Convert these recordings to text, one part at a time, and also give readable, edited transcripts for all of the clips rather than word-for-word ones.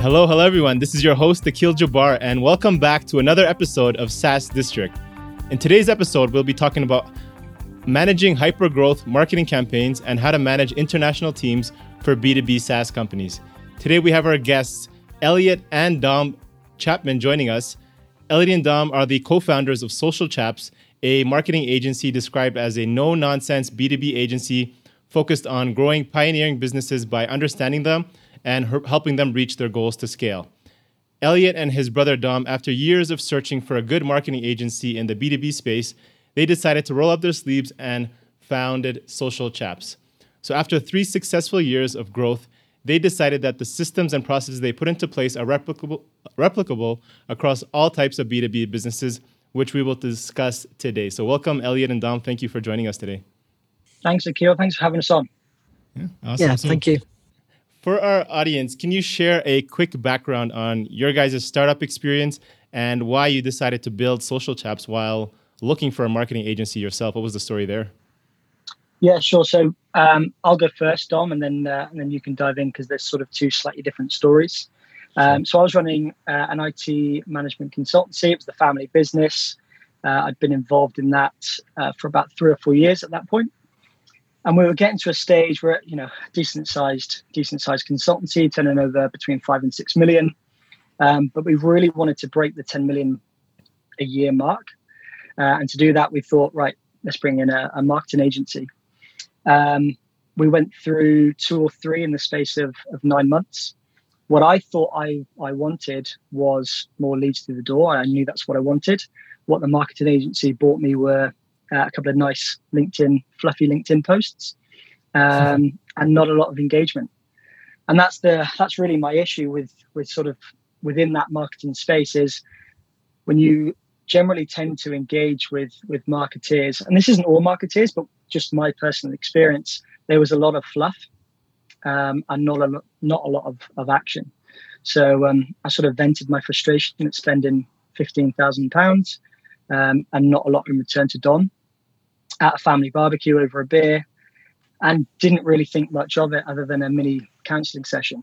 Hello everyone. This is your host, Akil Jabbar, and welcome back to another episode of SaaS District. In today's episode, we'll be talking about managing hyper-growth marketing campaigns and how to manage international teams for B2B SaaS companies. Today, we have our guests, Elliot and Dom Chapman, joining us. Elliot and Dom are the co-founders of Social Chaps, a marketing agency described as a no-nonsense B2B agency focused on growing pioneering businesses by understanding them and helping them reach their goals to scale. Elliot and his brother Dom, after years of searching for a good marketing agency in the B2B space, they decided to roll up their sleeves and founded Social Chaps. So after 3 successful years of growth, they decided that the systems and processes they put into place are replicable across all types of B2B businesses, which we will discuss today. So welcome, Elliot and Dom. Thank you for joining us today. Thanks, Akil. Thanks for having us on. Awesome. Thank you. For our audience, can you share a quick background on your guys' startup experience and why you decided to build Social Chaps while looking for a marketing agency yourself? What was the story there? Yeah, sure. So I'll go first, Dom, and then you can dive in because there's sort of 2 slightly different stories. So I was running an IT management consultancy. It was the family business. I'd been involved in that for about 3 or 4 years at that point. And we were getting to a stage where, decent sized consultancy, turning over between 5 and 6 million. But we really wanted to break the 10 million a year mark. And to do that, we thought, right, let's bring in a marketing agency. We went through 2 or 3 in the space of 9 months. What I thought I wanted was more leads through the door. I knew that's what I wanted. What the marketing agency bought me were a couple of nice fluffy LinkedIn posts, and not a lot of engagement. And that's really my issue with sort of within that marketing space is when you generally tend to engage with marketeers, and this isn't all marketeers, but just my personal experience, there was a lot of fluff and not a lot of action. So I sort of vented my frustration at spending £15,000 and not a lot in return to Dom at a family barbecue over a beer, and didn't really think much of it other than a mini counselling session.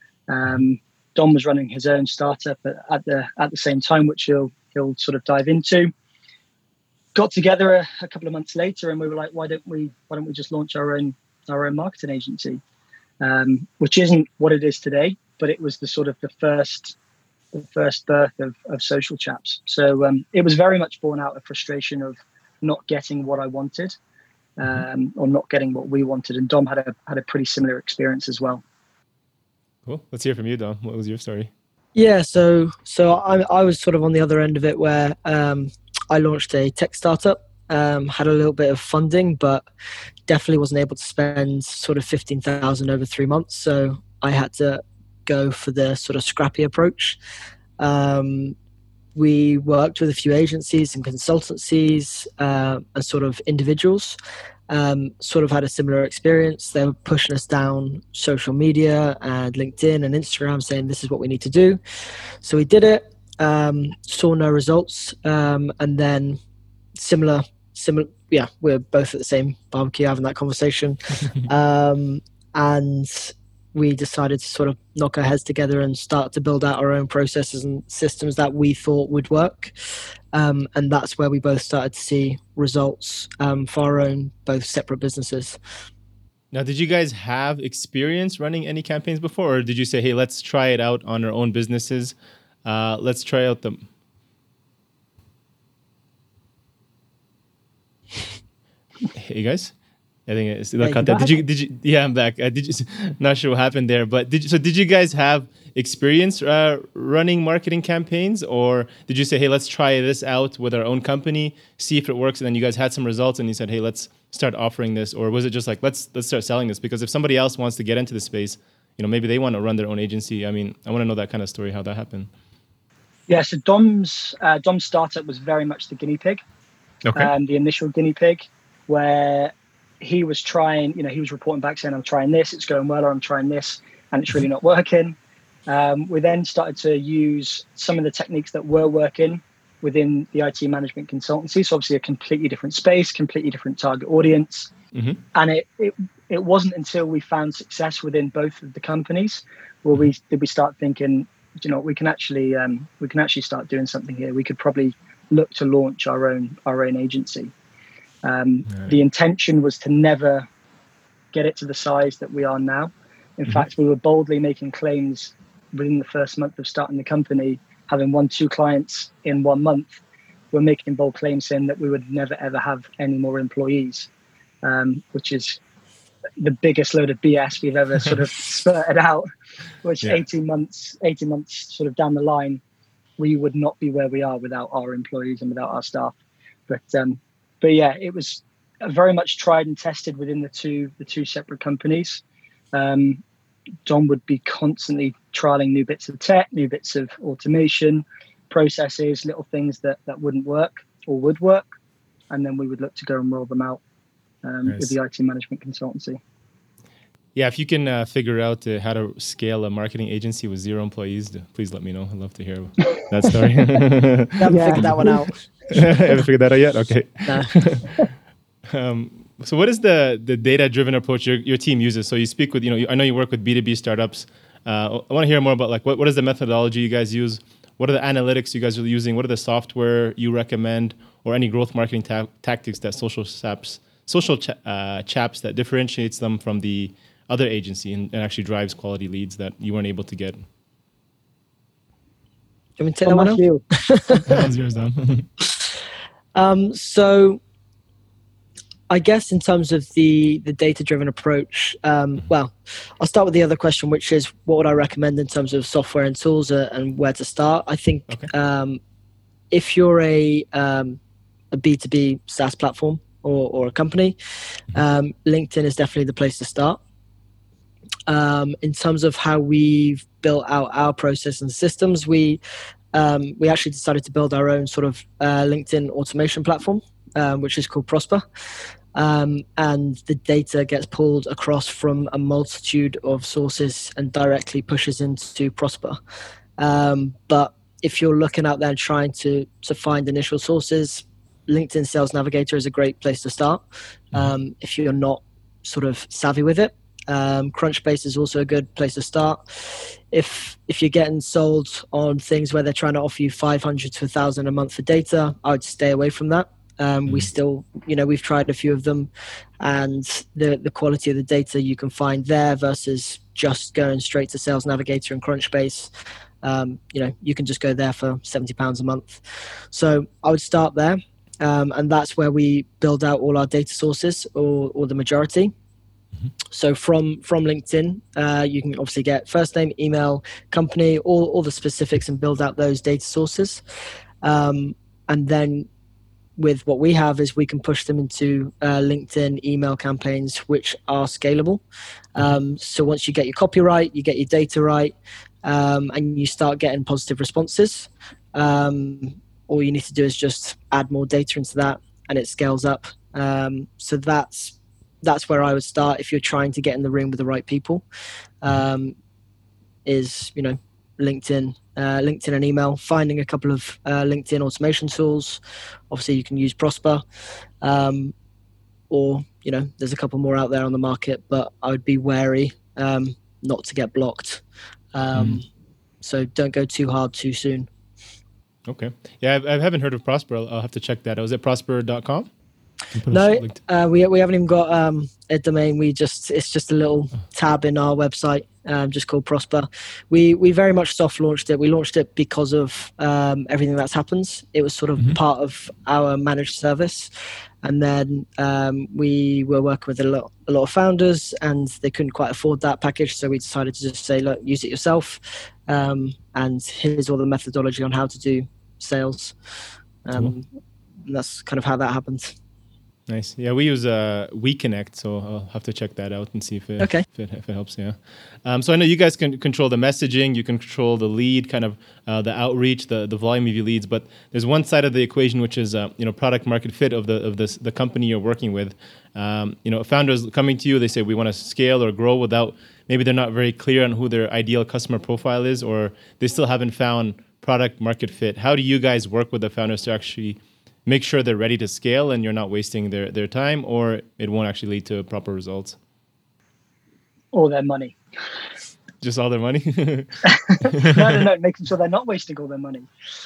Dom was running his own startup at the same time, which he'll sort of dive into. Got together a couple of months later, and we were like, why don't we just launch our own marketing agency, which isn't what it is today, but it was the first birth of Social Chaps. So it was very much born out of frustration of not getting what I wanted, or not getting what we wanted. And Dom had a pretty similar experience as well. Cool. Let's hear from you, Dom. What was your story? Yeah, so I was sort of on the other end of it where I launched a tech startup, had a little bit of funding, but definitely wasn't able to spend sort of 15,000 over 3 months. So I had to go for the sort of scrappy approach. We worked with a few agencies and consultancies and sort of individuals. Sort of had a similar experience. They were pushing us down social media and LinkedIn and Instagram saying this is what we need to do. So we did it, saw no results. And then similar, yeah, we're both at the same barbecue having that conversation. And we decided to sort of knock our heads together and start to build out our own processes and systems that we thought would work. And that's where we both started to see results for our own, both separate businesses. Now, did you guys have experience running any campaigns before, or did you say, hey, let's try it out on our own businesses? Let's try out the... Hey, guys? I think it's did you? Yeah, I'm back. Not sure what happened there, but did you guys have experience running marketing campaigns, or did you say, hey, let's try this out with our own company, see if it works, and then you guys had some results and you said, hey, let's start offering this, or was it just like let's start selling this? Because if somebody else wants to get into the space, maybe they want to run their own agency. I mean, I want to know that kind of story, how that happened. Yeah, so Dom's startup was very much the guinea pig, the initial guinea pig, where he was trying, he was reporting back saying, I'm trying this, it's going well, or I'm trying this, and it's really not working. We then started to use some of the techniques that were working within the IT management consultancy. So obviously a completely different space, completely different target audience. Mm-hmm. And it it wasn't until we found success within both of the companies where we start thinking, we can actually start doing something here. We could probably look to launch our own agency. The intention was to never get it to the size that we are now. In fact, we were boldly making claims within the first month of starting the company, having 2 clients in 1 month. We're making bold claims saying that we would never ever have any more employees, which is the biggest load of BS we've ever sort of spurted out. Which 18 months sort of down the line, we would not be where we are without our employees and without our staff. But yeah, it was very much tried and tested within the two separate companies. John would be constantly trialing new bits of tech, new bits of automation, processes, little things that wouldn't work or would work. And then we would look to go and roll them out with the IT management consultancy. Yeah, if you can figure out how to scale a marketing agency with 0 employees, please let me know. I'd love to hear that story. Haven't figured that one out. Haven't figured that out yet? Okay. Nah. So what is the data-driven approach your team uses? So you speak with, I know you work with B2B startups. I want to hear more about what is the methodology you guys use? What are the analytics you guys are using? What are the software you recommend, or any growth marketing tactics that social chaps that differentiates them from the other agency and actually drives quality leads that you weren't able to get? Do you want me to take that one out? That was yours, Dan. So I guess in terms of the data-driven approach, well, I'll start with the other question, which is what would I recommend in terms of software and tools and where to start? I think if you're a B2B SaaS platform or a company, LinkedIn is definitely the place to start. In terms of how we've built out our process and systems, we actually decided to build our own sort of LinkedIn automation platform, which is called Prosper. And the data gets pulled across from a multitude of sources and directly pushes into Prosper. But if you're looking out there and trying to find initial sources, LinkedIn Sales Navigator is a great place to start. If you're not sort of savvy with it, Crunchbase is also a good place to start. If you're getting sold on things where they're trying to offer you 500 to 1,000 a month for data, I would stay away from that. We still, we've tried a few of them, and the quality of the data you can find there versus just going straight to Sales Navigator and Crunchbase, you can just go there for £70 a month. So I would start there, and that's where we build out all our data sources, or the majority. So from LinkedIn, you can obviously get first name, email, company, all the specifics, and build out those data sources. And then with what we have is we can push them into LinkedIn email campaigns, which are scalable. So once you get your copy right, you get your data right, and you start getting positive responses, all you need to do is just add more data into that, and it scales up. So that's where I would start if you're trying to get in the room with the right people. Is LinkedIn and email, finding a couple of LinkedIn automation tools. Obviously you can use Prosper, or there's a couple more out there on the market, but I would be wary not to get blocked. So don't go too hard too soon. Okay. Yeah, I haven't heard of Prosper. I'll have to check that out. Is it prosper.com? No, we haven't even got a domain. It's just a little tab in our website, just called Prosper. We very much soft launched it. We launched it because of everything that's happened. It was sort of part of our managed service, and then we were working with a lot of founders, and they couldn't quite afford that package. So we decided to just say, look, use it yourself, and here's all the methodology on how to do sales. And that's kind of how that happened. Nice. Yeah, we use WeConnect, so I'll have to check that out and see if it helps. Yeah. So I know you guys can control the messaging, you can control the lead, kind of the outreach, the volume of your leads. But there's one side of the equation which is product market fit of the company you're working with. Founders coming to you, they say we want to scale or grow without, maybe they're not very clear on who their ideal customer profile is, or they still haven't found product market fit. How do you guys work with the founders to actually make sure they're ready to scale and you're not wasting their time, or it won't actually lead to proper results? All their money. Just all their money? No, making sure they're not wasting all their money.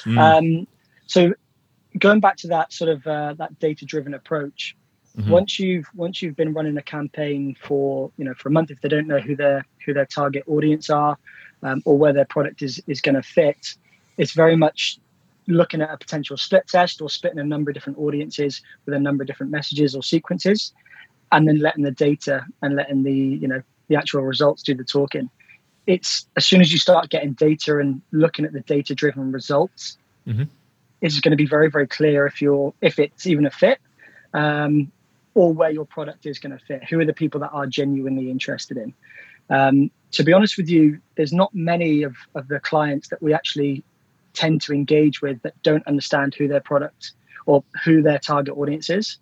So going back to that sort of that data-driven approach, once you've been running a campaign for a month, if they don't know who their target audience are, or where their product is going to fit, it's very much looking at a potential split test or splitting a number of different audiences with a number of different messages or sequences, and then letting the data and letting the actual results do the talking. It's as soon as you start getting data and looking at the data-driven results, it's going to be very, very clear if it's even a fit, or where your product is going to fit. Who are the people that are genuinely interested in? To be honest with you, there's not many of the clients that we actually tend to engage with that don't understand who their product or who their target audience is.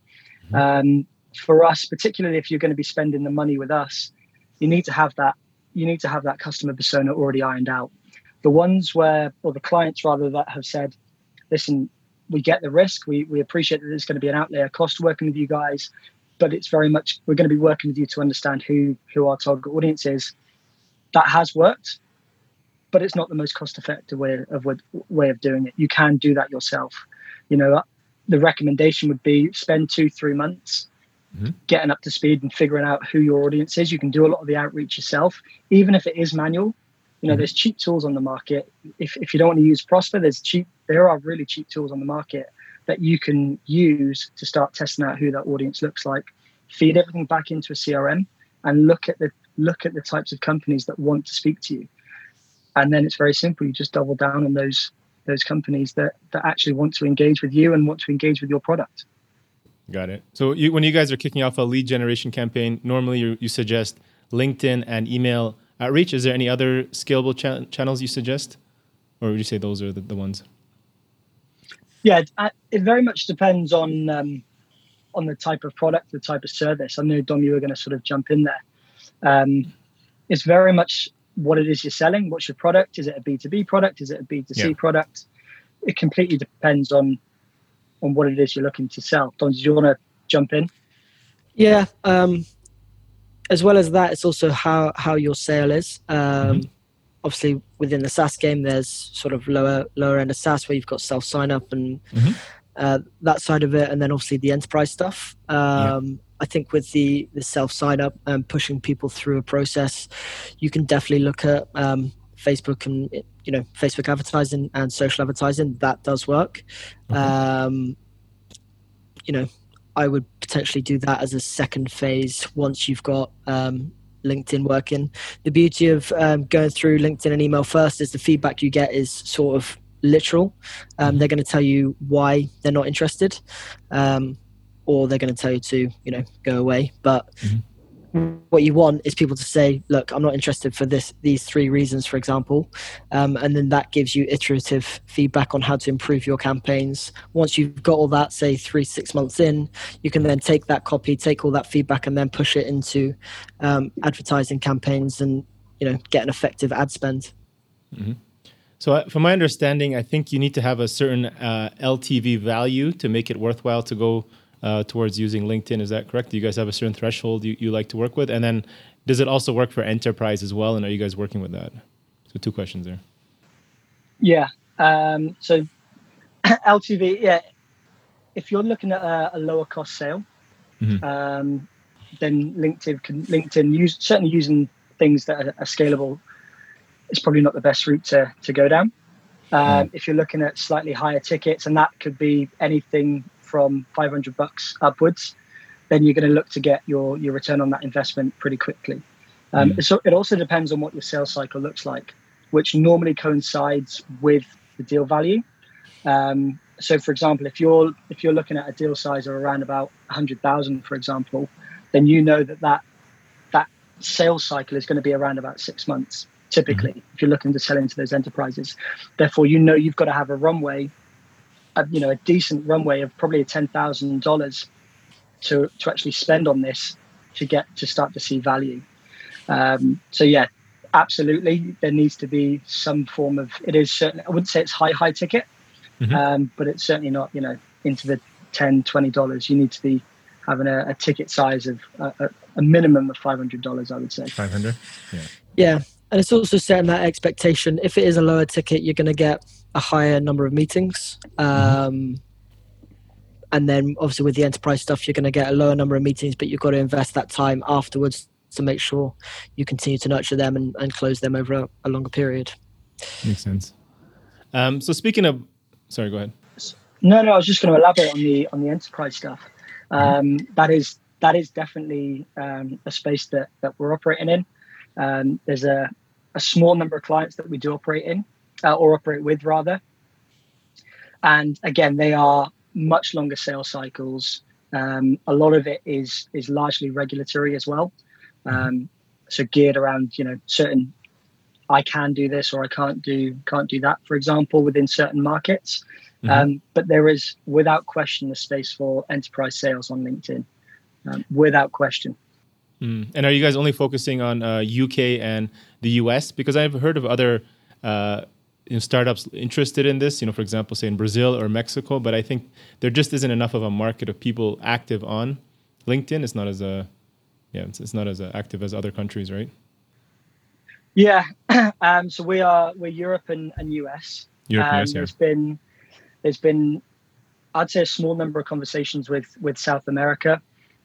For us, particularly if you're going to be spending the money with us, you need to have that customer persona already ironed out. The clients rather that have said, listen, we get the risk. We appreciate that there's going to be an outlay cost working with you guys, but it's very much, we're going to be working with you to understand who our target audience is. That has worked, but it's not the most cost-effective way of doing it. You can do that yourself. The recommendation would be spend 2-3 months getting up to speed and figuring out who your audience is. You can do a lot of the outreach yourself, even if it is manual. There's cheap tools on the market. If you don't want to use Prosper, there are really cheap tools on the market that you can use to start testing out who that audience looks like. Feed everything back into a CRM and look at the types of companies that want to speak to you. And then it's very simple. You just double down on those companies that actually want to engage with you and want to engage with your product. Got it. So when you guys are kicking off a lead generation campaign, normally you suggest LinkedIn and email outreach. Is there any other scalable channels you suggest? Or would you say those are the ones? Yeah, it very much depends on the type of product, the type of service. I know, Dom, you were going to sort of jump in there. It's very much what it is you're selling. What's your product? Is it a B2B product? Is it a B2C product? It completely depends on what it is you're looking to sell. Dom, did you want to jump in? Yeah. As well as that, it's also how your sale is. Obviously, within the SaaS game, there's sort of lower end of SaaS where you've got self sign up and that side of it, and then obviously the enterprise stuff. I think with the self sign up and pushing people through a process, you can definitely look at Facebook and Facebook advertising and social advertising. That does work. I would potentially do that as a second phase once you've got LinkedIn working. The beauty of going through LinkedIn and email first is the feedback you get is sort of literal. They're going to tell you why they're not interested, or they're going to tell you to go away. But what you want is people to say, look, I'm not interested for these 3 reasons, for example. And then that gives you iterative feedback on how to improve your campaigns. Once you've got all that, say 3-6 months in, you can then take that copy, take all that feedback, and then push it into advertising campaigns and get an effective ad spend. So from my understanding, I think you need to have a certain LTV value to make it worthwhile to go towards using LinkedIn. Is that correct? Do you guys have a certain threshold you like to work with? And then does it also work for enterprise as well? And are you guys working with that? So 2 questions there. Yeah. So LTV, if you're looking at a lower cost sale, then LinkedIn certainly using things that are scalable is probably not the best route to go down. If you're looking at slightly higher tickets, and that could be anything from $500 upwards, then you're going to look to get your return on that investment pretty quickly. So it also depends on what your sales cycle looks like, which normally coincides with the deal value. So for example, if you're looking at a deal size of around about 100,000, for example, then that sales cycle is going to be around about 6 months, typically, if you're looking to sell into those enterprises. Therefore, you've got to have a runway, a decent runway of probably $10,000 to actually spend on this to start to see value. So yeah, absolutely, there needs to be some form of. It is certainly. I wouldn't say it's high ticket, but it's certainly not into the $10-$20. You need to be having a ticket size of a minimum of $500, I would say. 500. Yeah. And it's also setting that expectation. If it is a lower ticket, you're going to get a higher number of meetings. And then obviously with the enterprise stuff, you're going to get a lower number of meetings, but you've got to invest that time afterwards to make sure you continue to nurture them and close them over a longer period. Makes sense. So speaking of, sorry, go ahead. No, I was just going to elaborate on the enterprise stuff. That is definitely a space that we're operating in. There's a small number of clients that we do operate in, or operate with rather. And again, they are much longer sales cycles. A lot of it is largely regulatory as well. So geared around, certain, I can do this or I can't do that, for example, within certain markets. But there is, without question, a space for enterprise sales on LinkedIn, without question. And are you guys only focusing on UK and the US? Because I've heard of other startups interested in this, for example, say in Brazil or Mexico, but I think there just isn't enough of a market of people active on LinkedIn. It's not as it's not as active as other countries, right? Yeah. So we're Europe and US. There's been, I'd say, a small number of conversations with South America.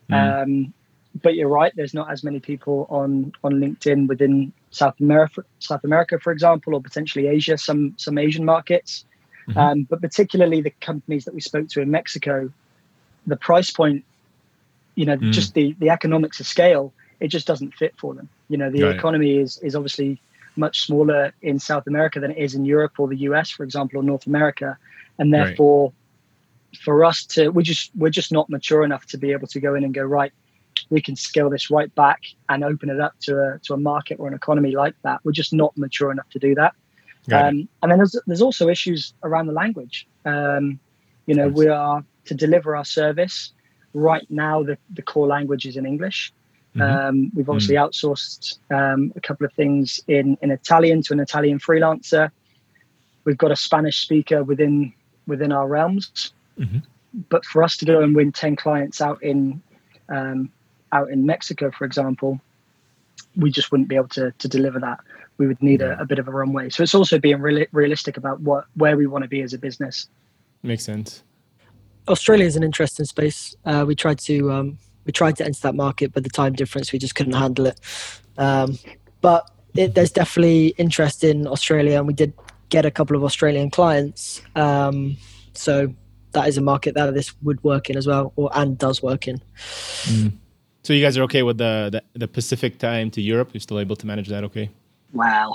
But you're right, there's not as many people on LinkedIn within South America, for example, or potentially Asia, some Asian markets. But particularly the companies that we spoke to in Mexico, the price point, just the economics of scale, it just doesn't fit for them. The economy is obviously much smaller in South America than it is in Europe or the US, for example, or North America. And therefore, for us we're just not mature enough to be able to go in and go, right, we can scale this right back and open it up to a market or an economy like that. We're just not mature enough to do that. And then there's also issues around the language. We are, to deliver our service right now, the core language is in English. We've obviously outsourced a couple of things in Italian to an Italian freelancer. We've got a Spanish speaker within our realms. But for us to go and win 10 clients out in Mexico, for example, we just wouldn't be able to deliver that. We would need a bit of a runway. So it's also being realistic about where we want to be as a business. Makes sense. Australia is an interesting space. We tried to enter that market, but the time difference, we just couldn't handle it. But there's definitely interest in Australia, and we did get a couple of Australian clients. So that is a market that this would work in as well, and does work in. So you guys are okay with the Pacific time to Europe? You're still able to manage that okay? Wow.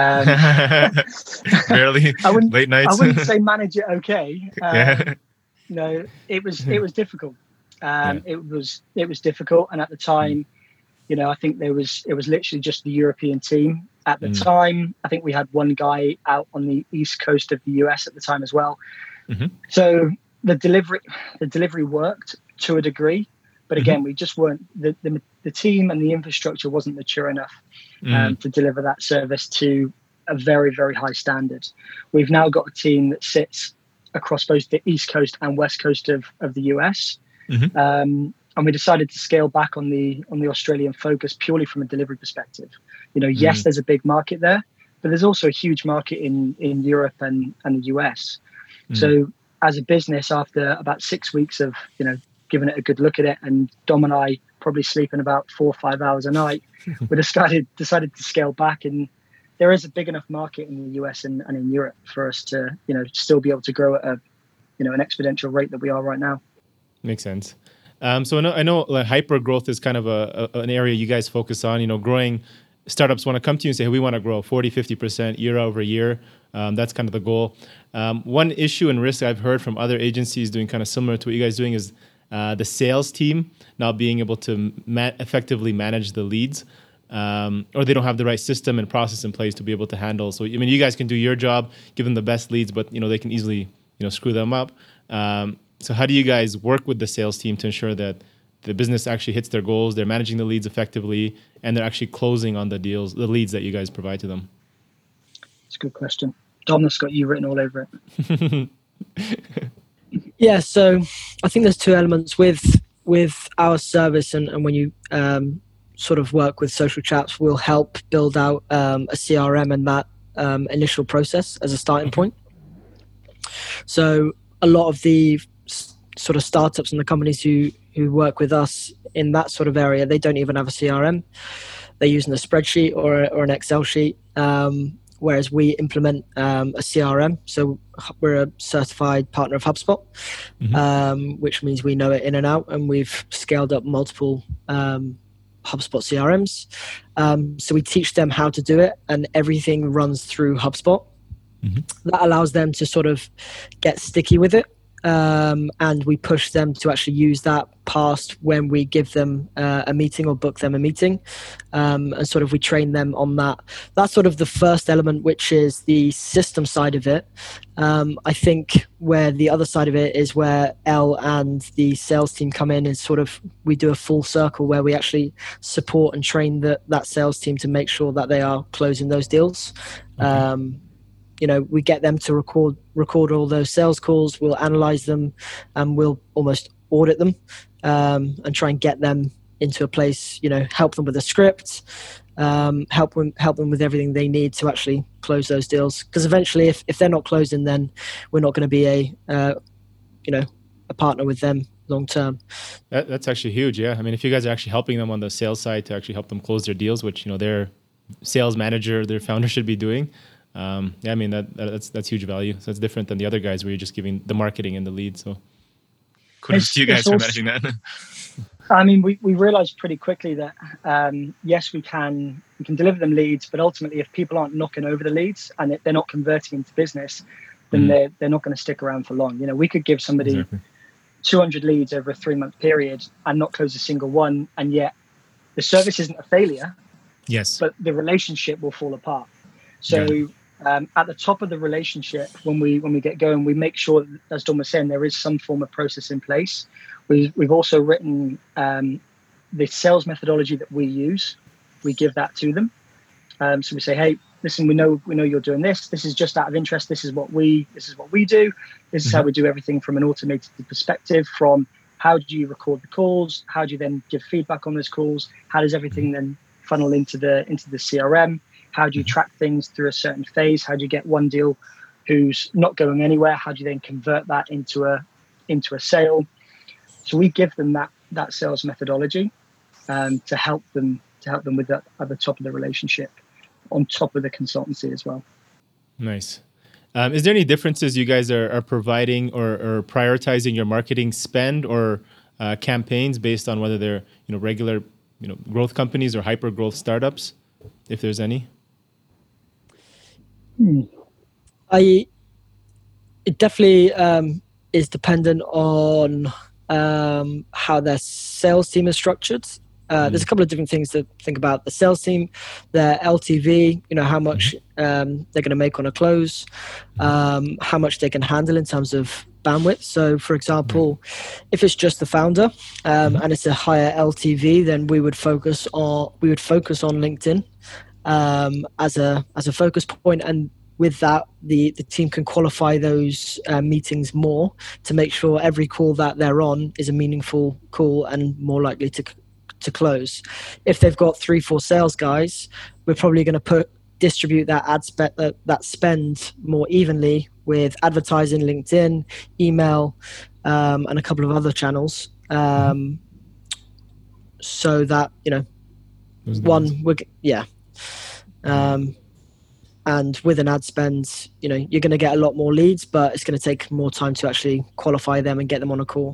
Barely. Late nights. I wouldn't say manage it okay. No, it was difficult. It was difficult, and at the time, I think it was literally just the European team at the time. I think we had one guy out on the east coast of the US at the time as well. So the delivery worked to a degree, but again, we just weren't, the team and the infrastructure wasn't mature enough to deliver that service to a very, very high standard. We've now got a team that sits across both the east coast and west coast of the US. And we decided to scale back on the Australian focus purely from a delivery perspective. Yes, there's a big market there, but there's also a huge market in Europe and the US. So as a business, after about 6 weeks of, giving it a good look at it, and Dom and I probably sleeping about 4 or 5 hours a night, we decided to scale back. And there is a big enough market in the US and in Europe for us to, still be able to grow at an exponential rate that we are right now. Makes sense. So I know like hyper growth is kind of an area you guys focus on. Growing startups want to come to you and say, hey, we want to grow 40-50% year over year. That's kind of the goal. One issue and risk I've heard from other agencies doing kind of similar to what you guys are doing is the sales team not being able to effectively manage the leads, or they don't have the right system and process in place to be able to handle. So, you guys can do your job, give them the best leads, but, they can easily, screw them up. So how do you guys work with the sales team to ensure that the business actually hits their goals, they're managing the leads effectively, and they're actually closing on the leads that you guys provide to them? It's a good question. Dom's got you written all over it. Yeah, so I think there's two elements with with our service, and when you sort of work with social chaps, we'll help build out a CRM and that initial process as a starting point. So a lot of the sort of startups and the companies who work with us in that sort of area, they don't even have a CRM. They're using a spreadsheet or an Excel sheet, whereas we implement a CRM. So we're a certified partner of HubSpot, which means we know it in and out, and we've scaled up multiple HubSpot CRMs. So we teach them how to do it, and everything runs through HubSpot. That allows them to sort of get sticky with it. And we push them to actually use that past when we give them a meeting or book them a meeting, and sort of we train them on that. That's sort of the first element, which is the system side of it. I think where the other side of it is where Elle and the sales team come in, is sort of we do a full circle where we actually support and train that sales team to make sure that they are closing those deals. We get them to record all those sales calls. We'll analyze them, and we'll almost audit them, and try and get them into a place. Help them with a script, help them with everything they need to actually close those deals. Because eventually, if they're not closing, then we're not going to be a partner with them long term. That's actually huge. Yeah, I mean, if you guys are actually helping them on the sales side to actually help them close their deals, which their sales manager, their founder should be doing. I mean that's huge value. So it's different than the other guys where you're just giving the marketing and the lead. So kudos to you guys for managing that. I mean, we realized pretty quickly that yes, we can deliver them leads, but ultimately, if people aren't knocking over the leads and they're not converting into business, then they're not going to stick around for long. We could give somebody 200 leads over a 3-month period and not close a single one, and yet the service isn't a failure. Yes, but the relationship will fall apart. So at the top of the relationship, when we get going, we make sure that, as Dom was saying, there is some form of process in place. We've also written the sales methodology that we use. We give that to them. So we say, hey, listen, we know you're doing this. This is just out of interest. This is what we do. This is how we do everything from an automated perspective. From how do you record the calls? How do you then give feedback on those calls? How does everything then funnel into the CRM? How do you track things through a certain phase? How do you get one deal who's not going anywhere? How do you then convert that into a sale? So we give them that sales methodology to help them with that at the top of the relationship, on top of the consultancy as well. Nice. Is there any differences you guys are providing or prioritizing your marketing spend or campaigns based on whether they're regular growth companies or hyper growth startups, if there's any? It definitely is dependent on how their sales team is structured. There's a couple of different things to think about. The sales team, their LTV, how much they're going to make on a close, how much they can handle in terms of bandwidth. So, for example, if it's just the founder and it's a higher LTV, then we would focus on LinkedIn as a focus point, and with that, the team can qualify those meetings more to make sure every call that they're on is a meaningful call and more likely to close. If they've got 3-4 sales guys, we're probably going to distribute that that spend more evenly with advertising, LinkedIn, email, and a couple of other channels. So that and with an ad spend, you're going to get a lot more leads, but it's going to take more time to actually qualify them and get them on a call.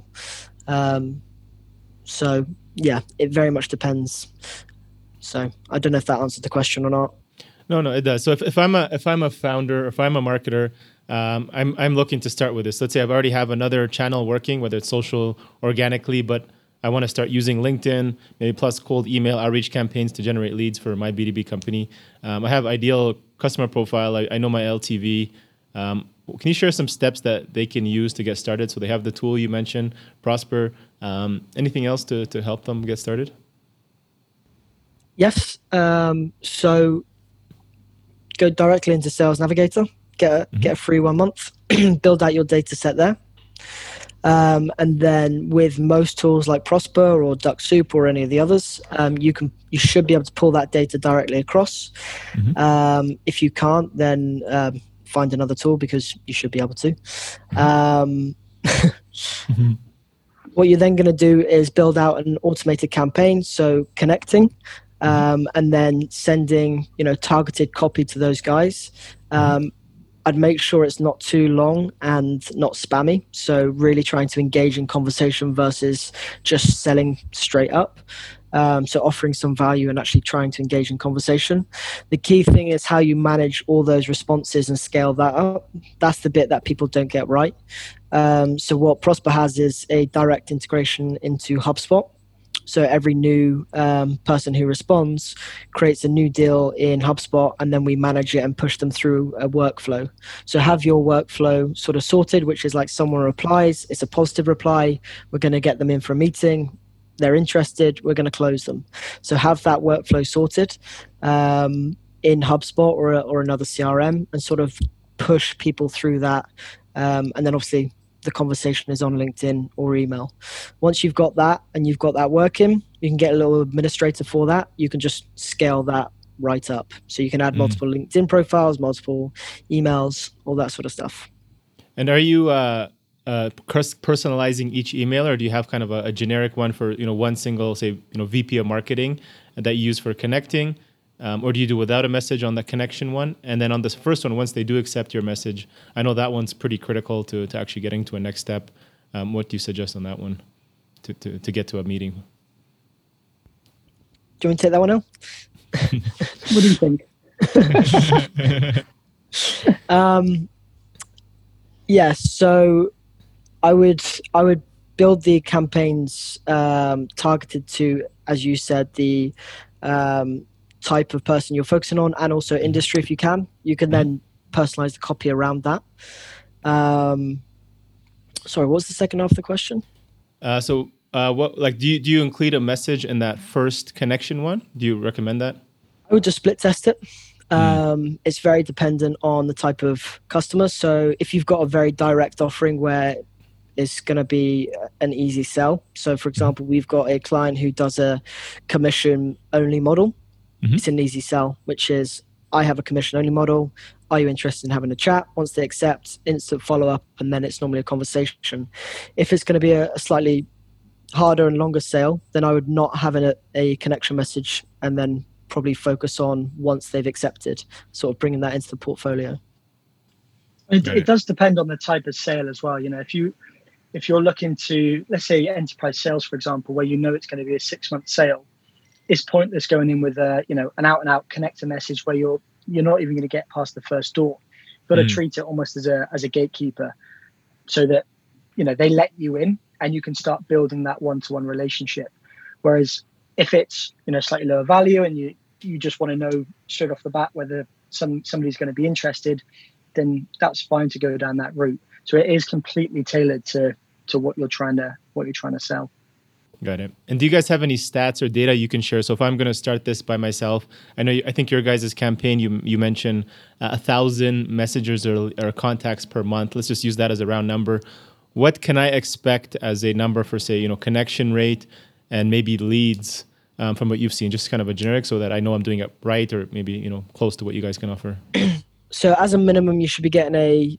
So yeah, it very much depends. So I don't know if that answered the question or not. No, it does. So if I'm a founder, if I'm a marketer, I'm looking to start with this. Let's say I've already have another channel working, whether it's social, organically, but I want to start using LinkedIn, maybe plus cold email outreach campaigns to generate leads for my B2B company. I have ideal customer profile. I know my LTV. Can you share some steps that they can use to get started? So they have the tool you mentioned, Prosper. Anything else to help them get started? Yes. So go directly into Sales Navigator, get a free 1 month, build out your data set there. And then with most tools like Prosper or DuckSoup or any of the others, you should be able to pull that data directly across. If you can't, then find another tool, because you should be able to. What you're then going to do is build out an automated campaign, so connecting, and then sending, targeted copy to those guys. I'd make sure it's not too long and not spammy. So really trying to engage in conversation versus just selling straight up. So offering some value and actually trying to engage in conversation. The key thing is how you manage all those responses and scale that up. That's the bit that people don't get right. So what Prosper has is a direct integration into HubSpot. So every new person who responds creates a new deal in HubSpot, and then we manage it and push them through a workflow. So have your workflow sort of sorted, which is like someone replies, it's a positive reply, we're going to get them in for a meeting, they're interested, we're going to close them. So have that workflow sorted in HubSpot or another CRM, and sort of push people through that. And then obviously the conversation is on LinkedIn or email. Once you've got that and you've got that working, you can get a little administrator for that. You can just scale that right up. So you can add multiple LinkedIn profiles, multiple emails, all that sort of stuff. And are you personalizing each email, or do you have kind of a generic one for one single, say, VP of marketing that you use for connecting? Or do you do without a message on the connection one? And then on this first one, once they do accept your message, I know that one's pretty critical to actually getting to a next step. What do you suggest on that one to get to a meeting? Do you want to take that one now? What do you think? Yeah, so I would build the campaigns targeted to, as you said, the type of person you're focusing on, and also industry if you can. You can then personalize the copy around that. Sorry, what was the second half of the question? Do you include a message in that first connection one? Do you recommend that? I would just split test it. It's very dependent on the type of customer. So if you've got a very direct offering where it's going to be an easy sell. So for example, we've got a client who does a commission only model. It's an easy sell, which is, I have a commission only model. Are you interested in having a chat? Once they accept, instant follow up, and then it's normally a conversation. If it's going to be a slightly harder and longer sale, then I would not have a connection message, and then probably focus on once they've accepted, sort of bringing that into the portfolio. It does depend on the type of sale as well. If you're looking to, let's say, enterprise sales, for example, where it's going to be a 6-month sale, it's pointless going in with an out-and-out connector message where you're not even going to get past the first door. You've got to treat it almost as a gatekeeper, so that they let you in and you can start building that one-to-one relationship. Whereas if it's slightly lower value and you just want to know straight off the bat whether somebody's going to be interested, then that's fine to go down that route. So it is completely tailored to what you're trying to sell. Got it. And do you guys have any stats or data you can share? So if I'm going to start this by myself, I think your guys' campaign, you mentioned 1,000 messages or contacts per month. Let's just use that as a round number. What can I expect as a number for, say, connection rate and maybe leads from what you've seen? Just kind of a generic, so that I know I'm doing it right, or maybe close to what you guys can offer. So as a minimum, you should be getting a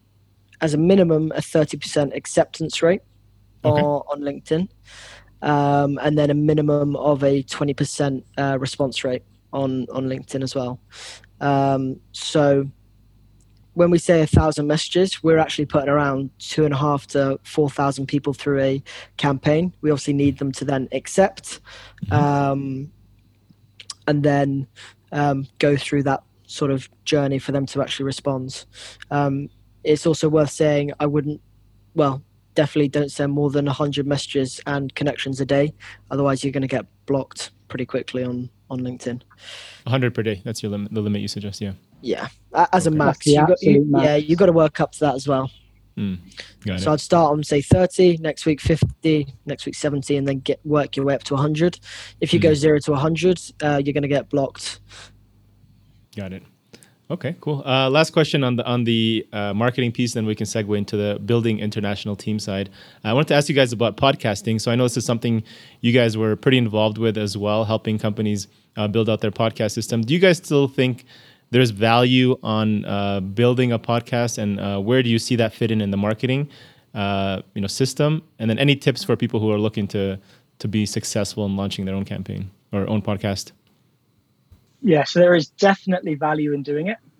30% acceptance rate on LinkedIn. And then a minimum of a 20% response rate on LinkedIn as well. So when we say 1,000 messages, we're actually putting around 2,500 to 4,000 people through a campaign. We obviously need them to then accept, and then go through that sort of journey for them to actually respond. It's also worth saying definitely don't send more than 100 messages and connections a day. Otherwise, you're going to get blocked pretty quickly on LinkedIn. 100 per day. That's the limit you suggest, yeah. Yeah, as a max. You got to work up to that as well. Got so it. I'd start on, say, 30, next week 50, next week 70, and then work your way up to 100. If you go 0 to 100, you're going to get blocked. Got it. Okay, cool. Last question on the marketing piece, then we can segue into the building international team side. I wanted to ask you guys about podcasting. So I know this is something you guys were pretty involved with as well, helping companies build out their podcast system. Do you guys still think there's value on building a podcast, and where do you see that fit in the marketing system? And then any tips for people who are looking to be successful in launching their own campaign or own podcast? Yeah, so there is definitely value in doing it.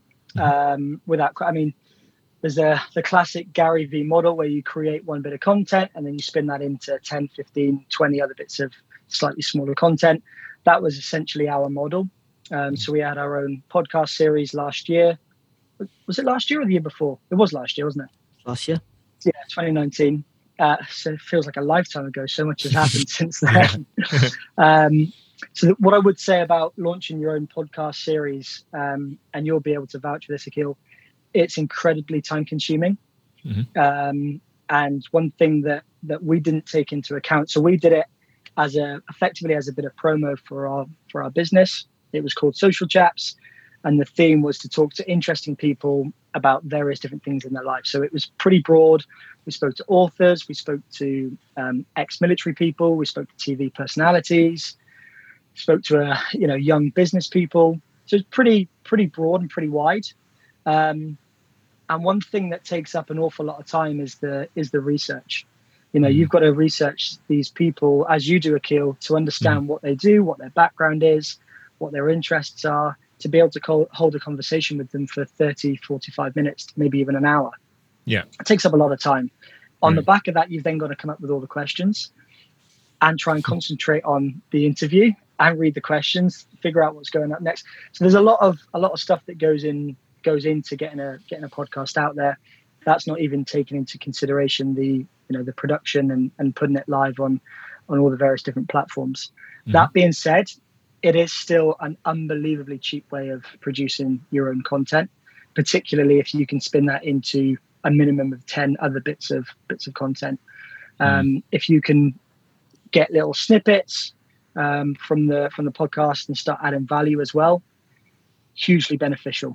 There's the classic Gary Vee model where you create one bit of content and then you spin that into 10, 15, 20 other bits of slightly smaller content. That was essentially our model. So we had our own podcast series last year. Was it last year or the year before? It was last year, wasn't it? Last year. Yeah, 2019. So it feels like a lifetime ago. So much has happened since then. So what I would say about launching your own podcast series, and you'll be able to vouch for this, Akhil, it's incredibly time consuming. And one thing that we didn't take into account, so we did it effectively as a bit of promo for our business. It was called Social Chaps, and the theme was to talk to interesting people about various different things in their life. So it was pretty broad. We spoke to authors, we spoke to ex-military people, we spoke to TV personalities, spoke to young business people. So it's pretty broad and pretty wide. And one thing that takes up an awful lot of time is the research. You've got to research these people as you do, Akhil, to understand what they do, what their background is, what their interests are, to be able to hold a conversation with them for 30, 45 minutes, maybe even an hour. Yeah. It takes up a lot of time. On the back of that, you've then got to come up with all the questions and try and concentrate on the interview and read the questions, figure out what's going up next. So there's a lot of stuff that goes into getting a podcast out there. That's not even taking into consideration the production and putting it live on all the various different platforms. That being said, it is still an unbelievably cheap way of producing your own content, particularly if you can spin that into a minimum of 10 other bits of content. If you can get little snippets from the podcast and start adding value as well, hugely beneficial.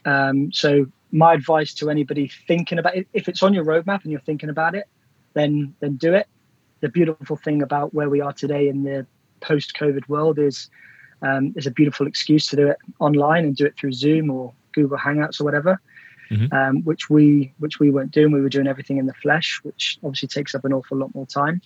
So my advice to anybody thinking about it, if it's on your roadmap and you're thinking about it, then do it. The beautiful thing about where we are today in the post-COVID world is there's a beautiful excuse to do it online and do it through Zoom or Google Hangouts or whatever, which we weren't doing. We were doing everything in the flesh, which obviously takes up an awful lot more time.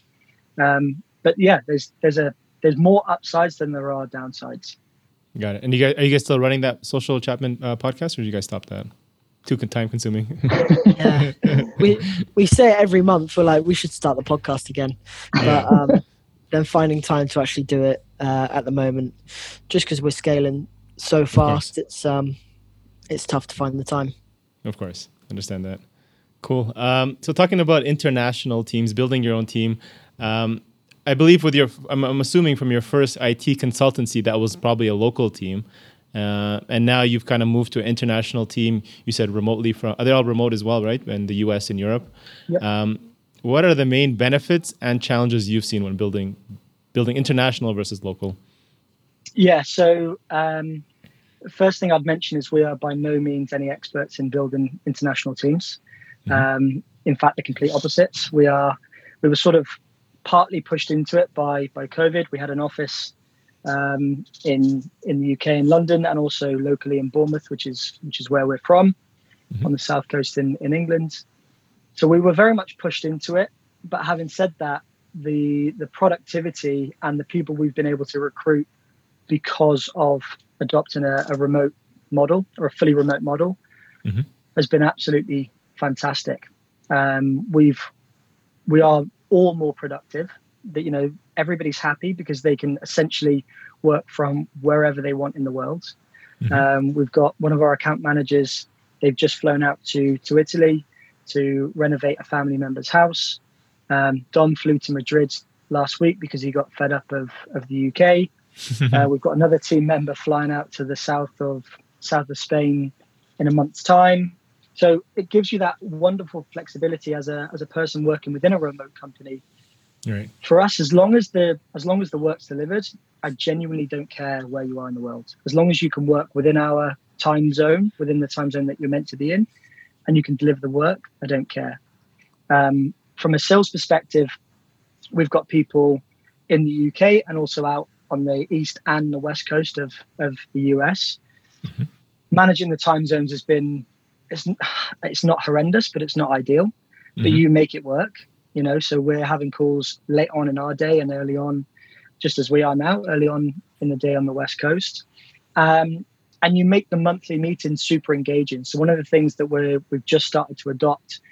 But yeah, there's more upsides than there are downsides. Got it. And are you guys still running that Social Chapman podcast, or did you guys stop that? Too time consuming. Yeah, we say it every month. We're like, we should start the podcast again, but then finding time to actually do it at the moment, just because we're scaling so fast, it's tough to find the time. Of course, understand that. Cool. So talking about international teams, building your own team. I believe I'm assuming from your first IT consultancy, that was probably a local team. And now you've kind of moved to an international team. You said remotely are they all remote as well, right? In the US and Europe. Yep. What are the main benefits and challenges you've seen when building international versus local? Yeah. So first thing I'd mention is we are by no means any experts in building international teams. In fact, the complete opposites. We were sort of partly pushed into it by COVID. We had an office in the UK in London, and also locally in Bournemouth, which is where we're from, on the south coast in England. So we were very much pushed into it. But having said that, the productivity and the people we've been able to recruit because of adopting a remote model, or a fully remote model, has been absolutely fantastic. We are all more productive. That everybody's happy because they can essentially work from wherever they want in the world. We've got one of our account managers. They've just flown out to Italy to renovate a family member's house. Dom flew to Madrid last week because he got fed up of the UK. We've got another team member flying out to the south of Spain in a month's time. So it gives you that wonderful flexibility as a person working within a remote company. Right. For us, as long as the work's delivered, I genuinely don't care where you are in the world. As long as you can work within our time zone, within the time zone that you're meant to be in, and you can deliver the work, I don't care. From a sales perspective, we've got people in the UK and also out on the east and the west coast of the US. Mm-hmm. Managing the time zones has been, it's not horrendous, but it's not ideal. Mm-hmm. But you make it work, you know. So we're having calls late on in our day and early on, just as we are now, early on in the day on the west coast. And you make the monthly meetings super engaging. So one of the things that we've just started to adopt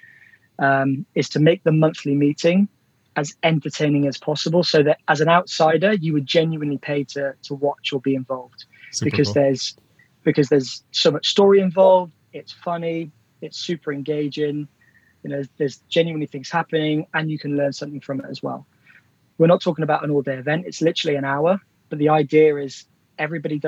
is to make the monthly meeting as entertaining as possible, so that as an outsider, you would genuinely pay to watch or be involved. Super because cool. there's so much story involved. It's funny. It's super engaging. You know, there's genuinely things happening, and you can learn something from it as well. We're not talking about an all-day event. It's literally an hour. But the idea is everybody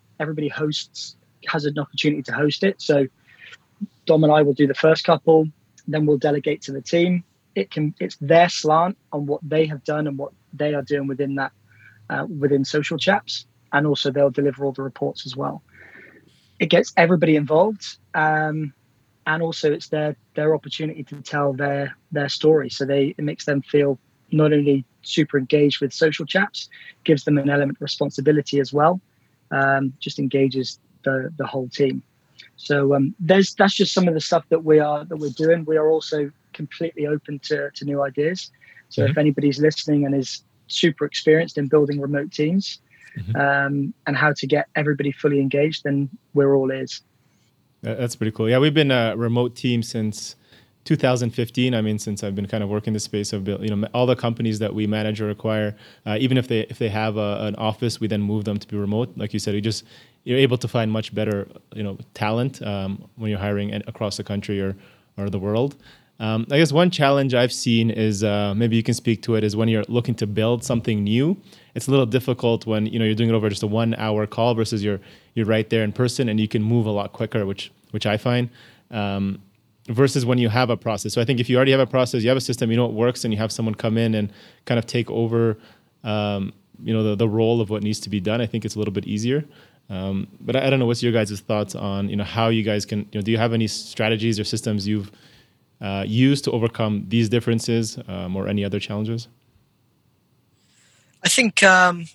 hosts, has an opportunity to host it. So Dom and I will do the first couple, then we'll delegate to the team. It's their slant on what they have done and what they are doing within that, within Social Chaps, and also they'll deliver all the reports as well. It gets everybody involved, and also it's their opportunity to tell their story. So it makes them feel not only super engaged with Social Chaps, gives them an element of responsibility as well. Just engages the whole team. So that's just some of the stuff that we're doing. We are also completely open to new ideas. So Mm-hmm. if anybody's listening and is super experienced in building remote teams, mm-hmm. And how to get everybody fully engaged, then we're all ears. That's pretty cool. Yeah, we've been a remote team since 2015. I mean, since I've been kind of working the space of, all the companies that we manage or acquire, even if they have an office, we then move them to be remote. Like you said, you're able to find much better, talent when you're hiring across the country or the world. I guess one challenge I've seen is, maybe you can speak to it, is when you're looking to build something new. It's a little difficult when you're doing it over just a 1 hour call versus you're right there in person, and you can move a lot quicker, which I find. Versus when you have a process. So I think if you already have a process, you have a system, you know it works, and you have someone come in and kind of take over, the role of what needs to be done, I think it's a little bit easier. But I don't know, what's your guys' thoughts on, how you guys can, do you have any strategies or systems you've used to overcome these differences or any other challenges? I think,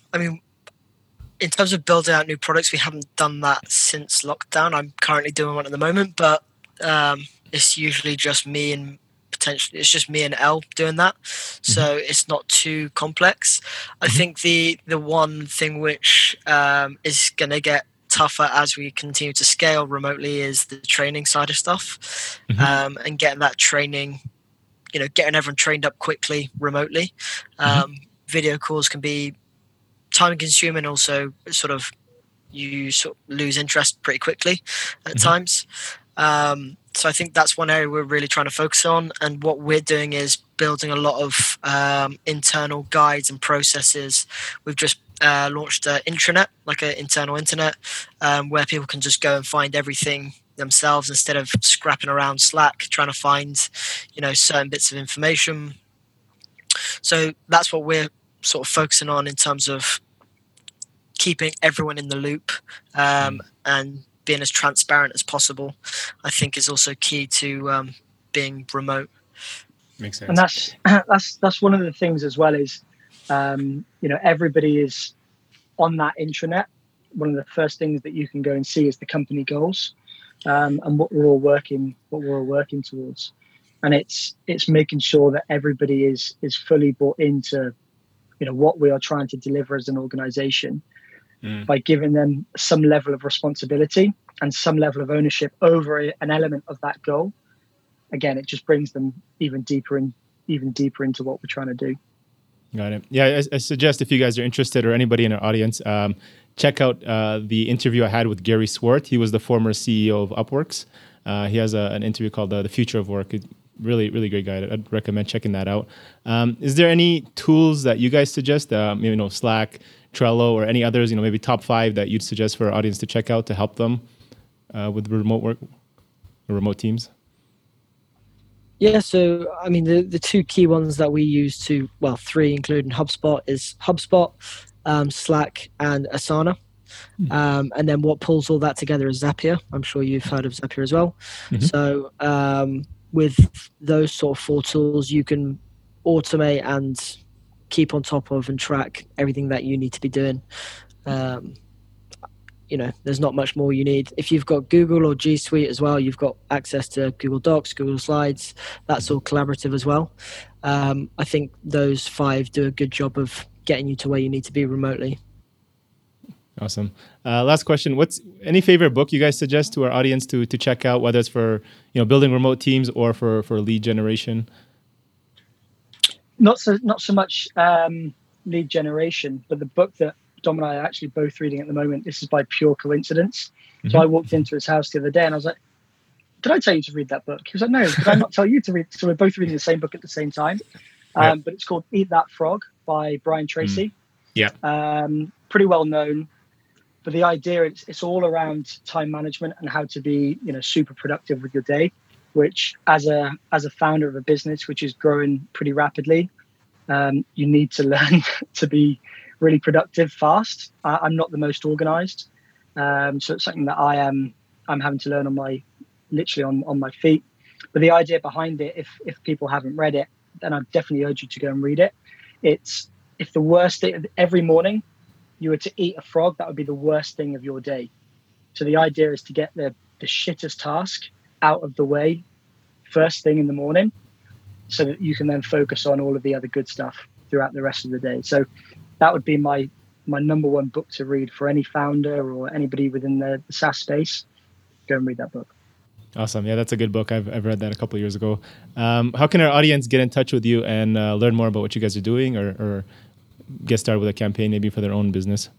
in terms of building out new products, we haven't done that since lockdown. I'm currently doing one at the moment, but it's usually just me and Elle doing that. So it's not too complex. I think the one thing which is going to get tougher as we continue to scale remotely is the training side of stuff, and getting that training, getting everyone trained up quickly remotely. Video calls can be time consuming, also you lose interest pretty quickly at times. So I think that's one area we're really trying to focus on. And what we're doing is building a lot of internal guides and processes. We've just launched an intranet, like an internal internet, where people can just go and find everything themselves instead of scrapping around Slack, trying to find, certain bits of information. So that's what we're sort of focusing on in terms of keeping everyone in the loop, and being as transparent as possible, I think is also key to being remote. Makes sense. And that's one of the things as well is, everybody is on that intranet. One of the first things that you can go and see is the company goals, and what we're all working towards. And it's making sure that everybody is fully bought into, what we are trying to deliver as an organization, by giving them some level of responsibility and some level of ownership over an element of that goal. Again, it just brings them even deeper into what we're trying to do. Got it. Yeah, I suggest if you guys are interested, or anybody in our audience, check out the interview I had with Gary Swart. He was the former CEO of Upworks. He has an interview called The Future of Work. Really, really great guy. I'd recommend checking that out. Is there any tools that you guys suggest, Slack, Trello, or any others, maybe top 5 that you'd suggest for our audience to check out to help them with remote work or remote teams? Yeah, so the 2 key ones that we use 3 including HubSpot is HubSpot, Slack, and Asana. And then what pulls all that together is Zapier. I'm sure you've heard of Zapier as well. So with those sort of 4 tools, you can automate and keep on top of and track everything that you need to be doing. There's not much more you need. If you've got Google or G Suite as well, you've got access to Google Docs, Google Slides. That's all collaborative as well. I think those 5 do a good job of getting you to where you need to be remotely. Awesome. Last question. What's any favorite book you guys suggest to our audience to check out, whether it's for building remote teams or for lead generation? Not so much lead generation, but the book that Dom and I are actually both reading at the moment, this is by pure coincidence. So I walked into his house the other day and I was like, did I tell you to read that book? He was like, no, did I not tell you to read? So we're both reading the same book at the same time. But it's called Eat That Frog by Brian Tracy. Pretty well known. But the idea, it's all around time management and how to be, super productive with your day, which as a founder of a business which is growing pretty rapidly, you need to learn to be really productive fast. I'm not the most organized. So it's something that I'm having to learn on my feet. But the idea behind it, if people haven't read it, then I definitely urge you to go and read it. It's if the worst day every morning you were to eat a frog, that would be the worst thing of your day. So the idea is to get the shittest task out of the way first thing in the morning, so that you can then focus on all of the other good stuff throughout the rest of the day. So that would be my number one book to read for any founder or anybody within the SaaS space. Go and read that book. Awesome. Yeah, that's a good book. I've read that a couple of years ago. How can our audience get in touch with you and learn more about what you guys are doing or get started with a campaign maybe for their own business?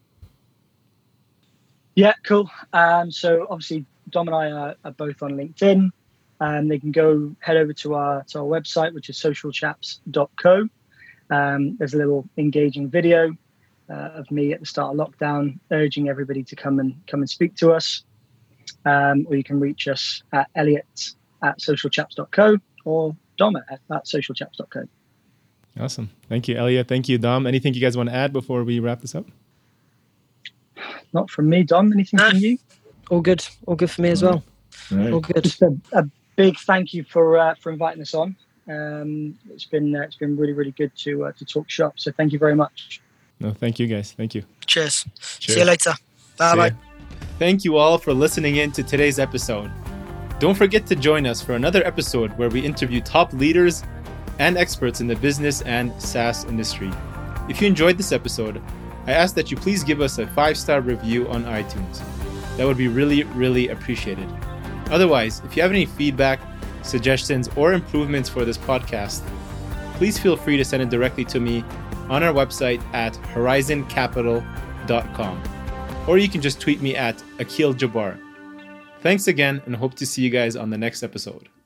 Yeah, cool. So obviously Dom and I are both on LinkedIn. They can head over to our website, which is socialchaps.co. There's a little engaging video of me at the start of lockdown, urging everybody to come and speak to us. Or you can reach us at Elliot@socialchaps.co or Dom at socialchaps.co. Awesome. Thank you, Elliot. Thank you, Dom. Anything you guys want to add before we wrap this up? Not from me, Dom. Anything from you? All good. All good for me as well. Right. All good. Just a big thank you for inviting us on. It's been really, really good to talk shop. So thank you very much. No, thank you guys. Thank you. Cheers. See you later. Bye. Thank you all for listening in to today's episode. Don't forget to join us for another episode where we interview top leaders and experts in the business and SaaS industry. If you enjoyed this episode, I ask that you please give us a 5-star review on iTunes. That would be really, really appreciated. Otherwise, if you have any feedback, suggestions, or improvements for this podcast, please feel free to send it directly to me on our website at horizoncapital.com. Or you can just tweet me at Akil Jabbar. Thanks again, and hope to see you guys on the next episode.